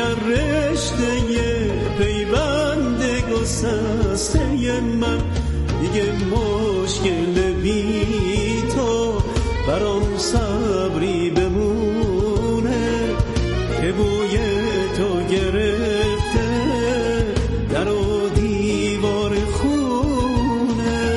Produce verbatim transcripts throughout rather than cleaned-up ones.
در رشته پیوند گسسته من، دیگه مشکل بی تو برام صبری بمونه که بوی تو گرفته در و دیوار خونه.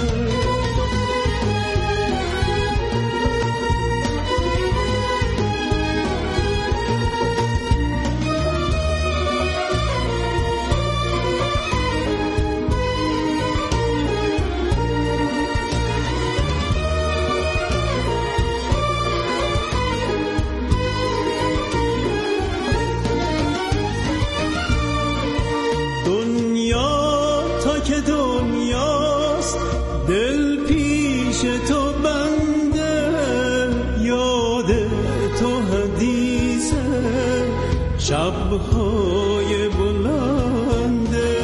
شب‌های بلنده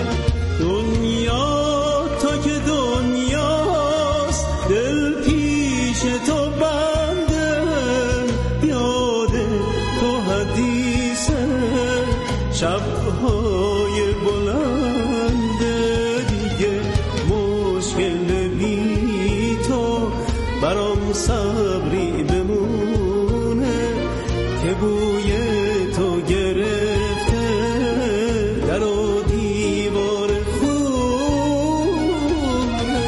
دنیا تا که دنیاست، دل پیش تو بنده، یاد تو حدیثه. شب‌های بلنده دیگه مشکل بی تو برام صبری بمونه که بوی تو گرفته در و دیوار خونه.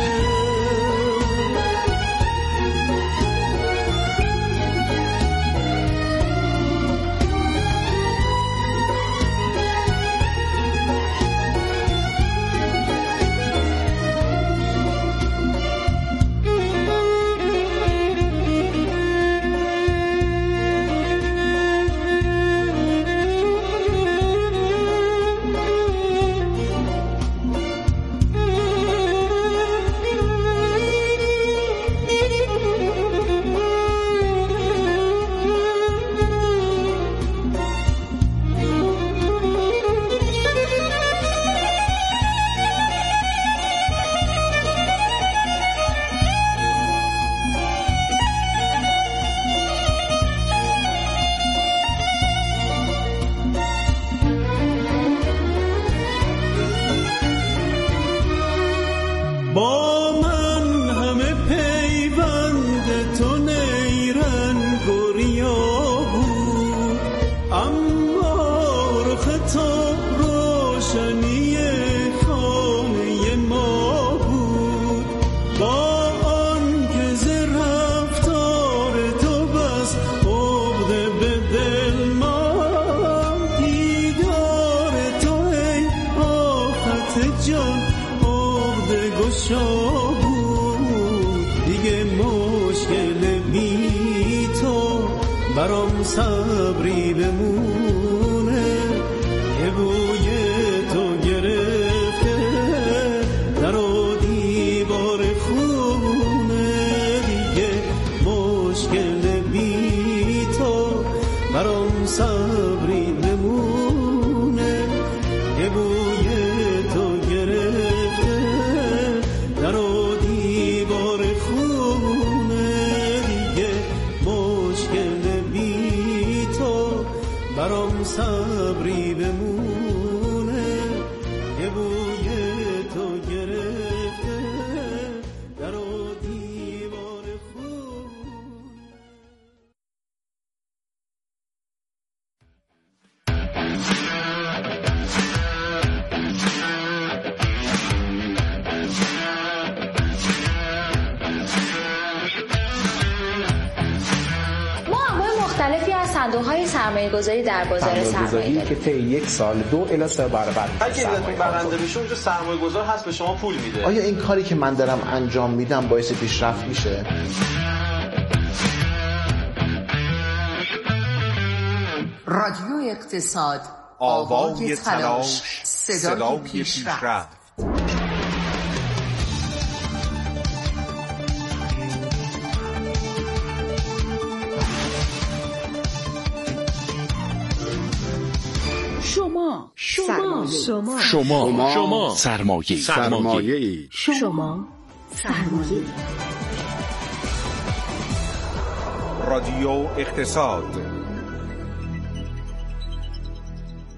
با من همه پیوند تو نیرنگ و ریا بود، اما رخ تو روشنی خانه ما بود. با آن که ز رفتار تو بس عقده به دل من، دیدار تو ای آفت جان گشا بود. دیگه مشکل بی تو برام صبری بمونه که بوی تو گرفته در و دیوار خونه. دیگه مشکل بی تو برام صبری بمونه که بوی تو گرفته در و دیوار خونه. دیگه مشکل بی تو برام صبری بمونه که بوی تو گرفته در و دیوار خونه. مختلفی از صندوق‌های سرمایه‌گذاری در بازار سرمایه که طی یک سال دو الی سه برابر اگه بهتون برنده بشه اونجا سرمایه‌گذار هست به شما پول میده. آیا این کاری که من دارم انجام میدم باعث پیشرفت میشه؟ رادیو اقتصاد، آوای تلاش، صدای پیشرفت. شما شما شما شما شما سرمایه سرمایه شما سرمایه. رادیو اقتصاد.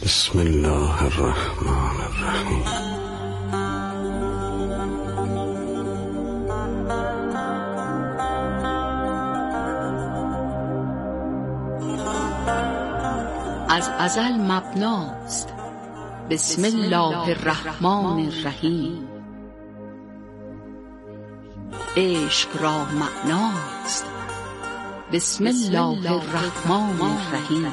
بسم الله الرحمن الرحیم. از ازل مبناست بسم الله الرحمن الرحیم. عشق را معناست بسم الله الرحمن الرحیم.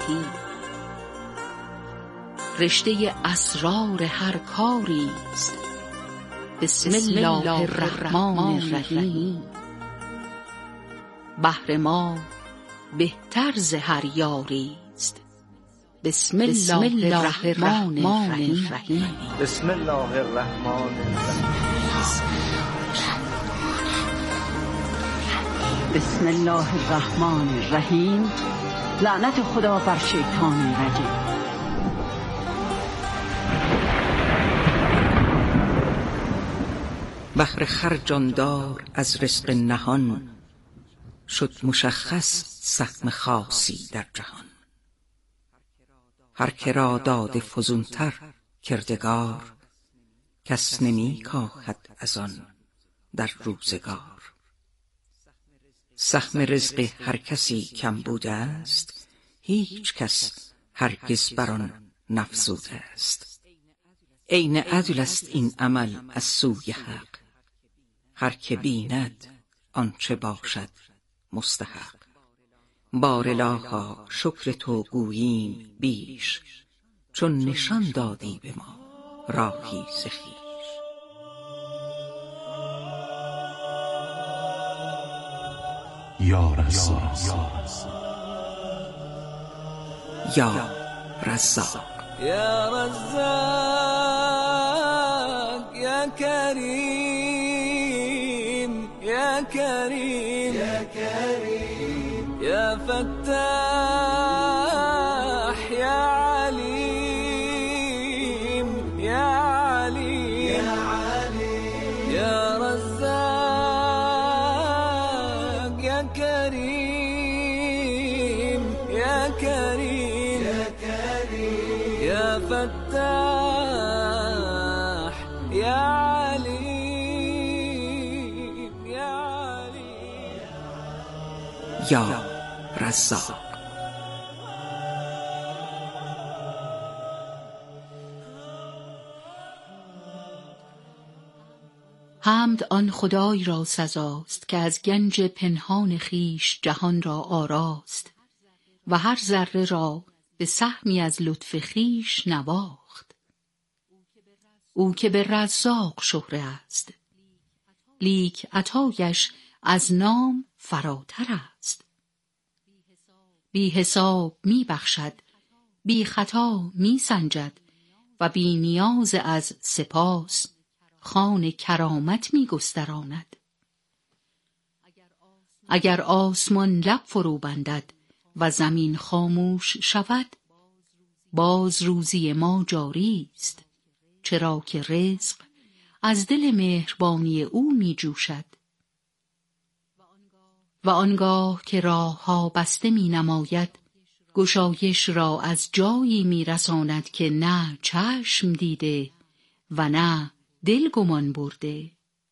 رشته اسرار هر کاری است بسم الله الرحمن الرحیم. بهر ما بهتر ز هر یاری است بسم الله الرحمن الرحیم. بسم الله الرحمن الرحیم. بسم الله الرحمن الرحیم. لعنت خدا بر شیطان رجیم. بهر خرجاندار از رزق نهان شد مشخص سهم خاصی در جهان. هر که را داده فزونتر کردگار کس نمی کاهد از آن در روزگار. سهم رزق هر کسی کم بوده است هیچ کس هرگز بر آن نفزوده است. عین عدل است این عمل از سوی حق هر که بیند آنچه باشد مستحق. بار الها شکر تو گوییم بیش چون نشان دادی به ما راهی ز خویش. یا رزاق یا رزاق یا رزاق یا کریم یا کریم یا کریم یا فتاح یا علیم یا علیم یا علیم یا رزاق یا کریم یا کریم یا کریم یا فتاح یا علیم یا علیم یا رزاق. حمد آن خدای را سزاست که از گنج پنهان خیش جهان را آراست و هر ذره را به سهمی از لطف خیش نواخت. او که به رزاق شهره است لیک عطایش از نام فراتر است. بی حساب می بخشد بی خطا می سنجد و بی نیاز از سپاس خوان کرامت می گستراند. اگر آسمان لب فرو بندد و زمین خاموش شود باز روزی ما جاری است چرا که رزق از دل مهربانی او می جوشد. و آنگاه که راه ها بسته می نماید گشایش را از جایی می رساند که نه چشم دیده و نه دل گمان برده.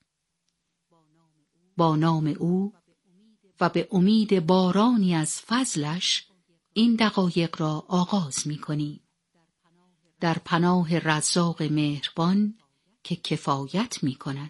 با نام او و به امید بارانی از فضلش این دقایق را آغاز می کنیم. در پناه رزاق مهربان که کفایت می کند.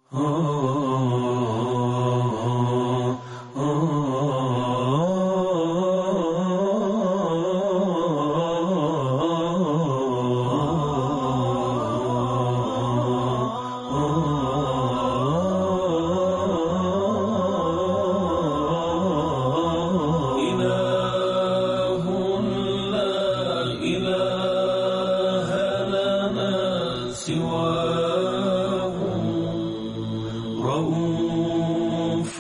رؤوف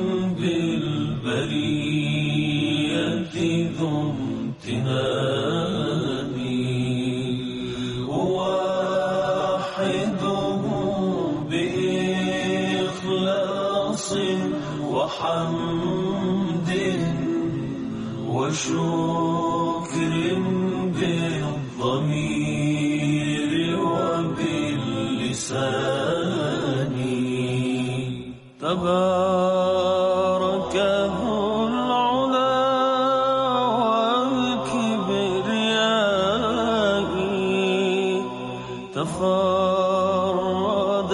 بالبرية ذو امتنان وواحده بإخلاص وحمد وشكر بالضمير تفرد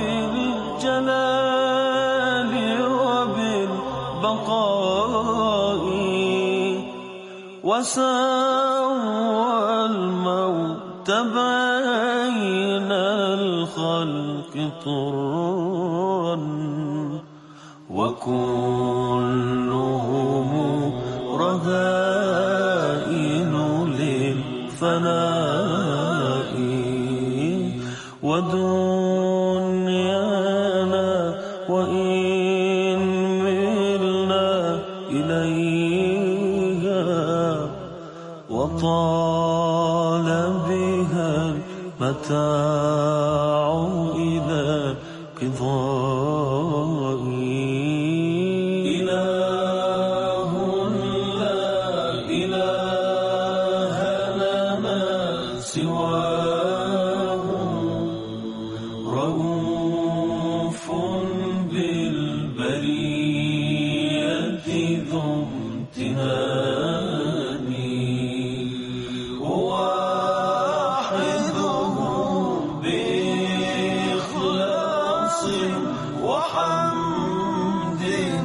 بالجلال وبالبقاء وسوى الموت بين الخلق طرا وكلهم رهائن للفناء ودنيانا وإن ملنا إليها وطال بها المتاع إلى قضاء إله لا إله لنا سواه رؤوف بالبرية ذو امتنان وواحدهم بإخلاص وحمد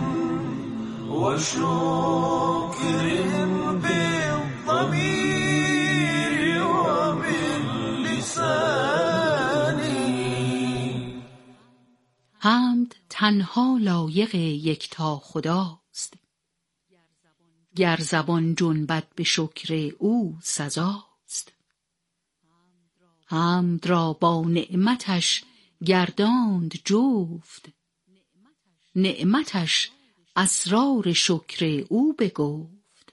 وشكر بالضمير وباللسان. حمد تنها لایق یکتا خداست، گر زبان جنبد به شکر او سزاست. حمد را با نعمتش گرداند جفت، نعمتش اسرار شکر او بگفت.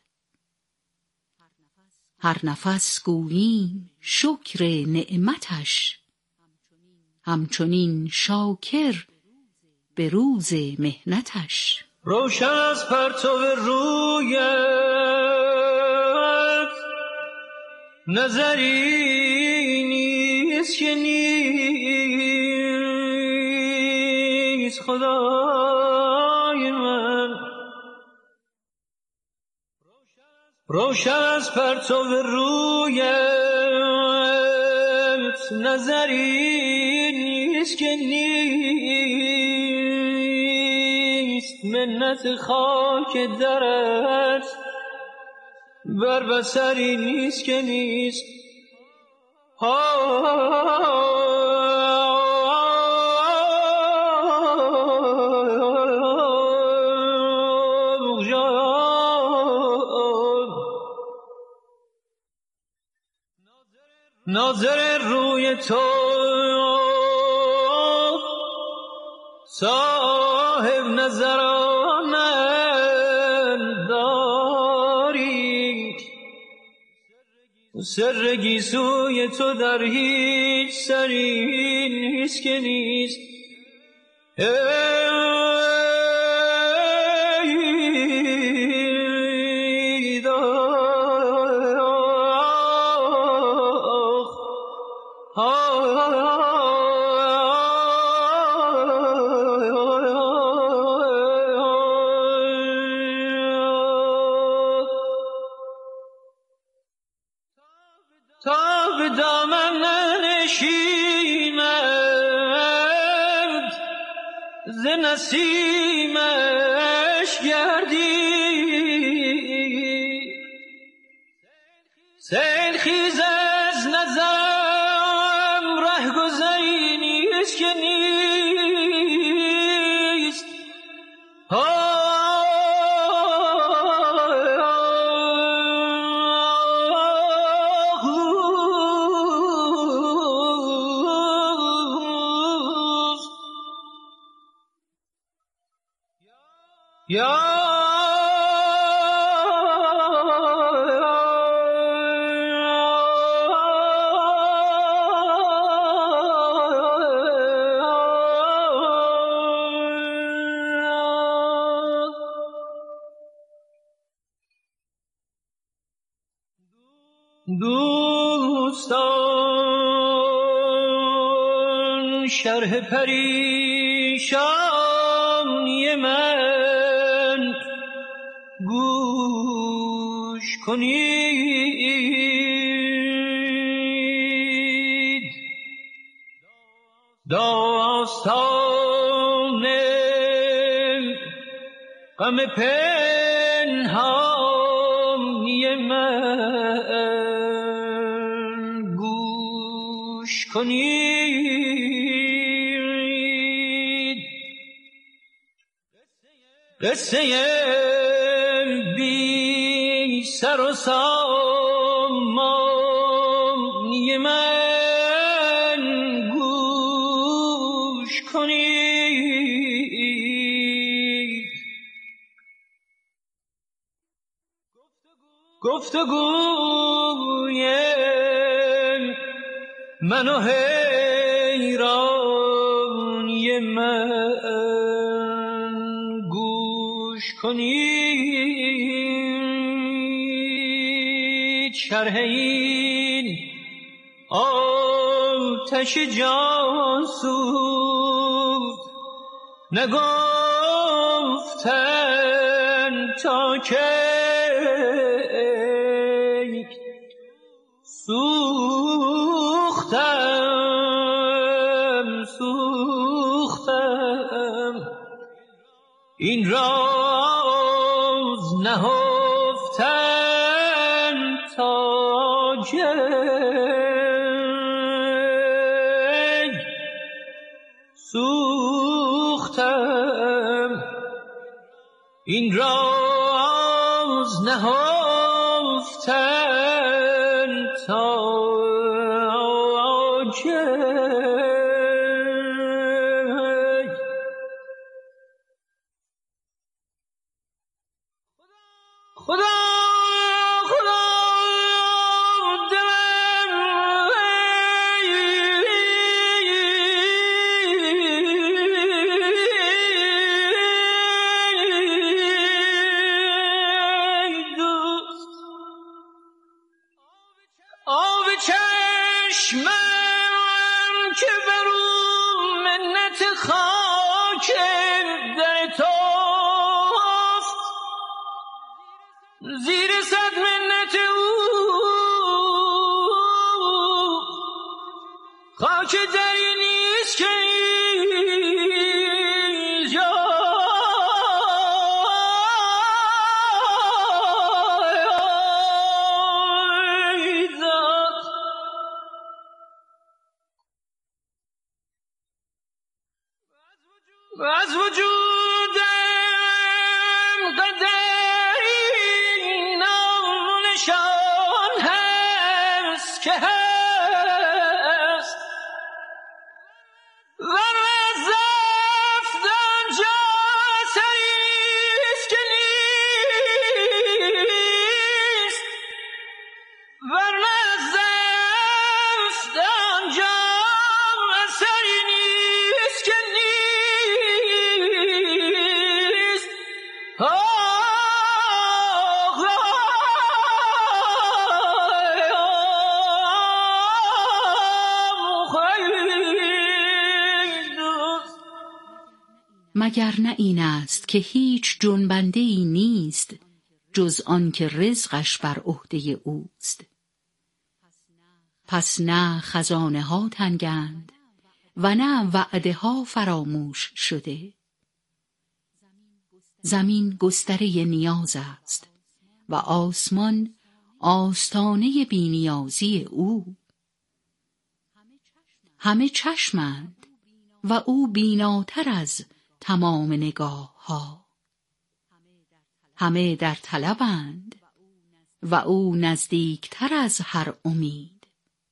هر نفس گوییم شکر نعمتش، همچنین شاکر به روز محنتش. روشن از پرتو رویت نظری نیست که نیست خدای من. روشن از پرتو رویت نظری نیست که نیست منت خاک درت بر بصری نیست که نیست. ناظر روی تو صاحب نظران داری، سر گیسوی تو در هیچ سری نیست که نیست. تا به دامن ننشیند ز نسیمش گردی، سیل خیز از نظرم ره گذری نیست که نیست. یا دوستان شرح پریشانی من گوش کنید. داستان غم پنهانی من گوش کنید. قصه بی سر و سامانی من گوش کنید. گفتگوی من و حیرانی من گوش کنید. شرح این آتش جانسوز نگفتن تا که سوختم سوختم این راز نهفتن تا جنگ سوختم این راز نهفتن تا خدا خدا دلم دوست آب چشمم که برو منت خاک در توست زیر صد منت او خاک دری نیست که از وجودم قدری نام و نشان هست که هست ورنه از رفتن جا اثری نیست که نیست ورنه از رفتن جا اثری نیست که نیست. مگر نه این است که هیچ جنبنده ای نیست جز آن که رزقش بر عهده اوست. پس نه خزانه ها تنگند و نه وعده ها فراموش شده. زمین گستره نیاز است و آسمان آستانه بینیازی او. همه چشمند و او بیناتر از تمام نگاه ها. همه در طلبند و او نزدیکتر از هر امید.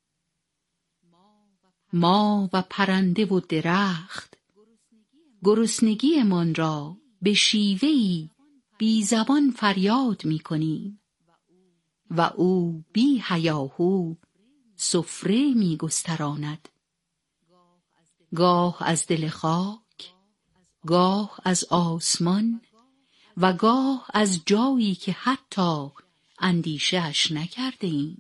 ما و پرنده و درخت گرسنگی من را به شیوهی بی زبان فریاد می کنیم و او بی هیاهو سفره می گستراند. گاه از دل خاک، گاه از آسمان و گاه از جایی که حتی اندیشه اش نکرده ایم.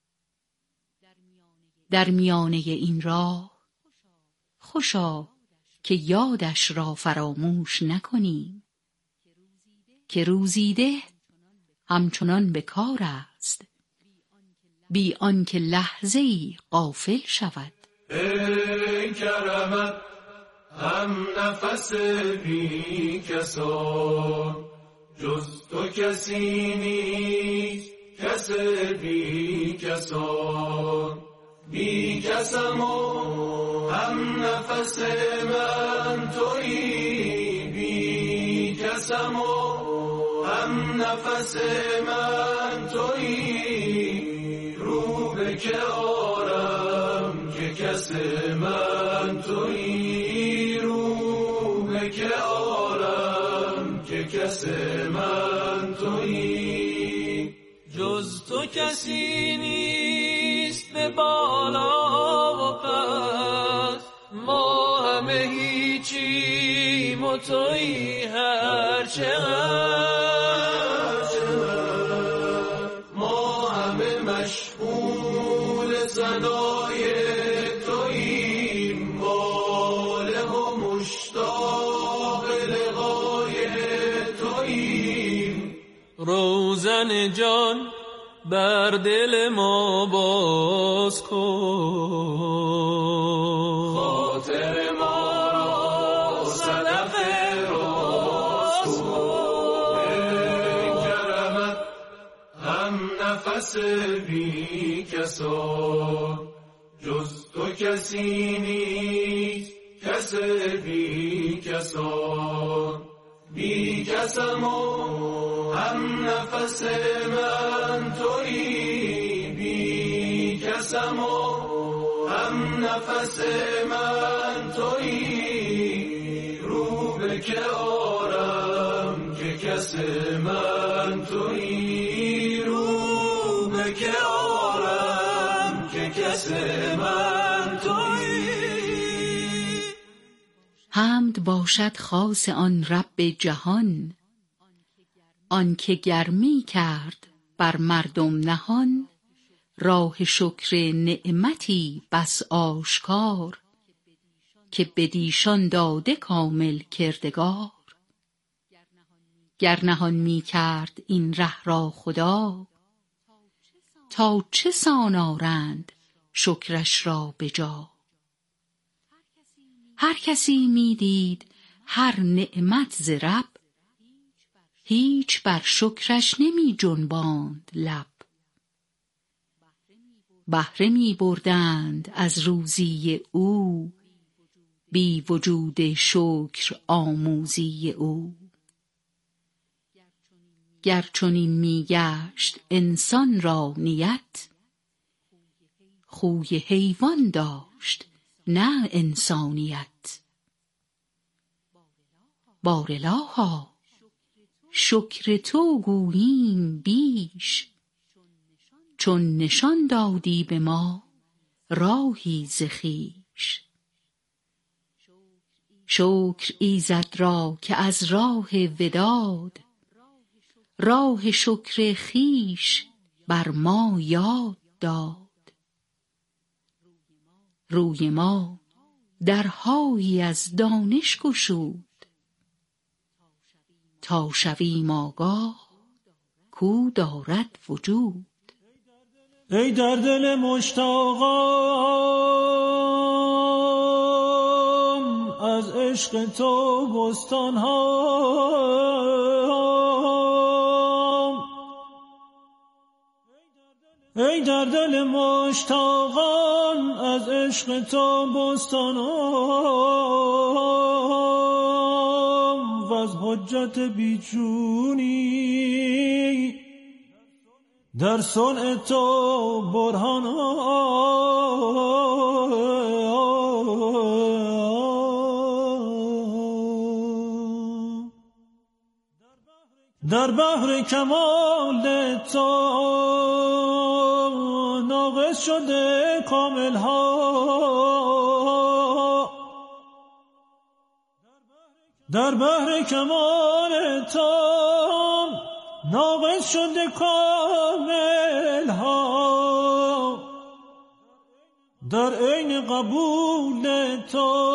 در میانه این راه خوشا که یادش را فراموش نکنیم که روزیده همچنان به کار است بی آنکه لحظه‌ای غافل شود. ای کرمت هم نفس بی کسان، جز تو کسی نیست کس بی کسان. بی کسم و هم نفس من تویی، بی کسم و هم نفس من تویی. رو به که آرم که کس من تویی، رو به که آرم که کس من تویی. جز تو کسی نیست به بالا و پس، ما همه هیچیم و تویی هرچه هست. ما همه مشغول صدای توییم، واله و مشتاق لقای توییم. روزن جان بر دل ما باز کن، خاطر ما را صدق راست کن. ای کرمت هم نفس بی کسان، جز تو کسی نیست کس بی کسان. بی کسم و هم نفس من تویی، بی کسم و هم نفس من تویی. رو به که آرم که کس من تویی، رو به که آرم که کس من تویی. حمد باشد خاص آن رب جهان، آن که گرمی کرد بر مردم نهان. راه شکر نعمتی بس آشکار، که بدیشان داده کامل کردگار. گر نهان می کرد این ره را خدا، تا چه سان آرند شکرش را به جا. هر کسی می دید هر نعمت ز رب، هیچ بر شکرش نمی جنباند لب. بهره می بردند از روزی او، بی وجود شکر آموزی او. گر چنین می گشت انسان را نیت، خوی حیوان داشت نه انسانیت. بارالها شکر تو گوییم بیش، چون نشان دادی به ما راهی ز خویش. شکر ایزد را که از راه وداد، راه شکر خویش بر ما یاد داد. روی ما درهایی از دانش گشود، تا شویم آگاه کو دارد وجود. ای در دل مشتاقم از عشق تو بستان ها، ای در دل مشتاقم از عشق تو بستان ها، و از حجت بیچونی در صنع تو برهان در بحر کمال تو ناقص شده کامل ها، در بحر کمال تو ناقص شده کامل ها، در عین قبول تو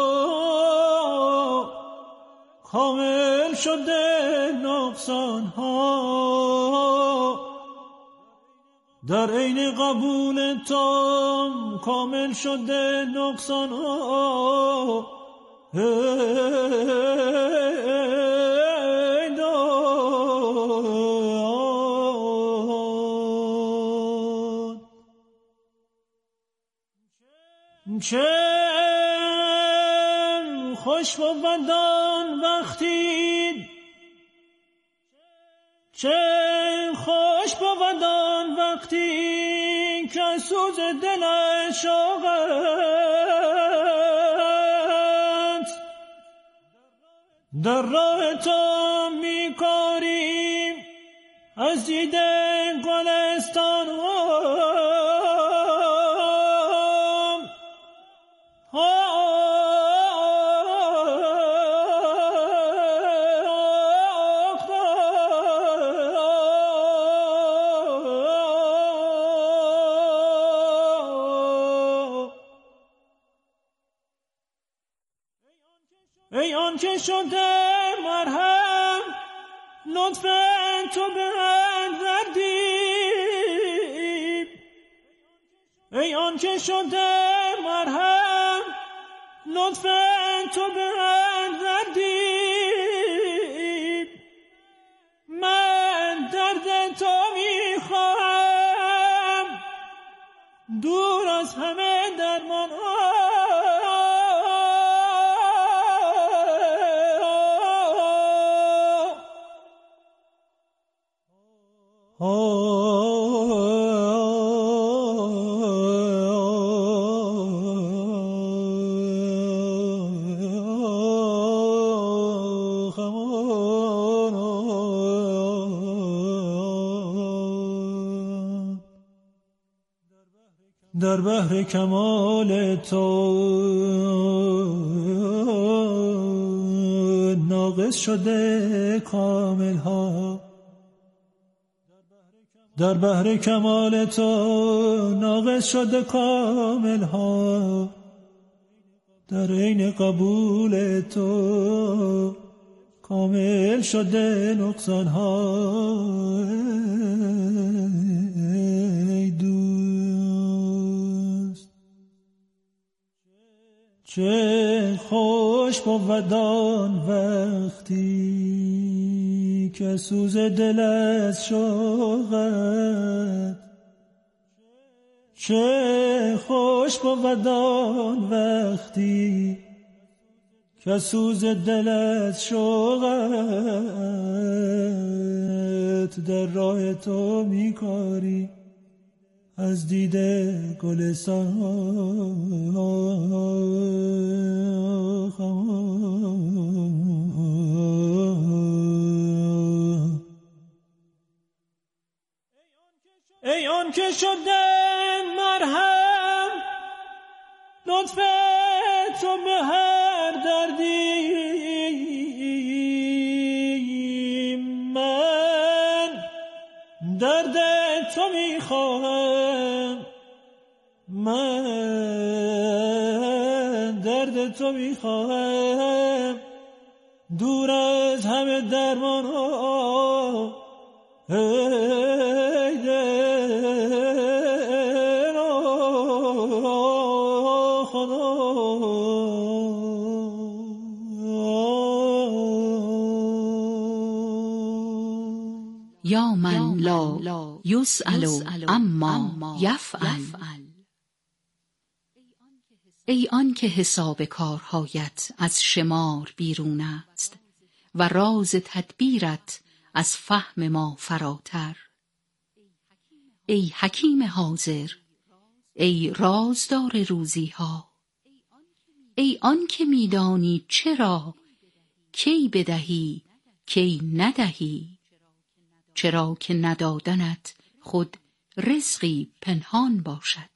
کامل شده نقصان ها، در عین قبول تو کامل شده نقصان ها. چه خوش بود آن وقتی چه خوش بود آن وقتی که سوز دلش شوقت در راه تو میکاریم از دیده گلستان ای آن که شده مرهم لطف تو به اندردیم ای آن که شده مرهم لطف تو به اندردیم من درد تو میخواهم دور از همه درمان در بحر کمال تو ناقص شده کامل ها در بحر کمال تو ناقص شده کامل ها در عین قبول تو کامل شده نقصان ها ای دوست چه خوش بود آن وقتی که سوز دل از شوقت چه خوش بود آن وقتی که سوز دل از شوقت در راه تو میکاری از دیده گلستان ای آن که شده مرهم لطف تو به هر دردی من درد تو میخواهم من درد تو میخواهم دور از همه درمان ها ای دل خدا یا من لا یسأل اما یفعل ای آن که حساب کارهایت از شمار بیرون است و راز تدبیرت از فهم ما فراتر ای حکیم حاضر ای رازدار روزی ها ای آن که میدانی چرا کی بدهی کی ندهی چرا که ندادنت خود رزقی پنهان باشد